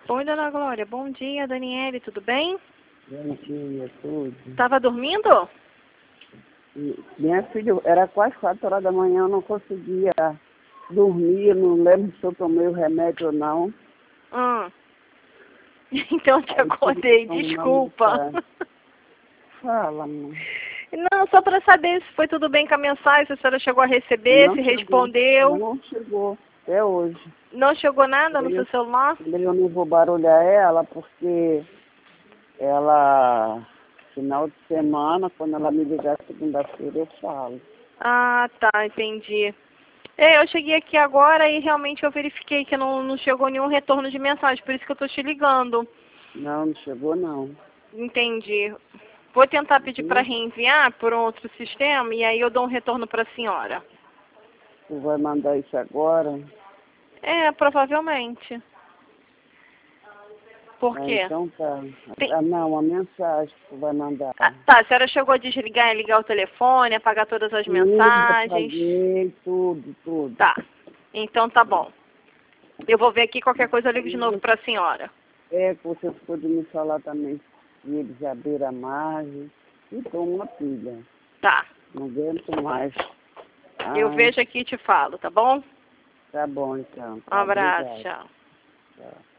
Oi, dona Glória. Bom dia, Daniele. Tudo bem? Bom dia, tudo. Tava dormindo? Minha filha, era quase 4 horas da manhã, eu não conseguia dormir, não lembro se eu tomei o remédio ou não. Então te Aí acordei, tive que tomar desculpa. Fala, mãe. Não, só para saber se foi tudo bem com a mensagem, se a senhora chegou a receber, Não se chegou. respondeu. Não chegou, até hoje. Não chegou nada no seu celular? Eu não vou barulhar ela, porque ela, final de semana, quando ela me ligar segunda-feira, eu falo. Ah, tá, entendi. Eu cheguei aqui agora e realmente eu verifiquei que não chegou nenhum retorno de mensagem, por isso que eu tô te ligando. Não chegou não. Entendi. Vou tentar pedir para reenviar por um outro sistema e aí eu dou um retorno para a senhora. Tu vai mandar isso agora? Provavelmente. Por quê? Então tá. Não, a mensagem que tu vai mandar. Tá, a senhora chegou a desligar e ligar o telefone, apagar todas as mensagens? Apaguei tudo. Tá, então tá bom. Eu vou ver aqui, qualquer coisa eu ligo de novo para a senhora. Que você pode me falar também se eles abriram a margem. Então, uma pilha. Tá. Não aguento mais. Eu vejo aqui e te falo, tá bom? Tá bom, então. Um abraço, Obrigado. tchau. Tchau.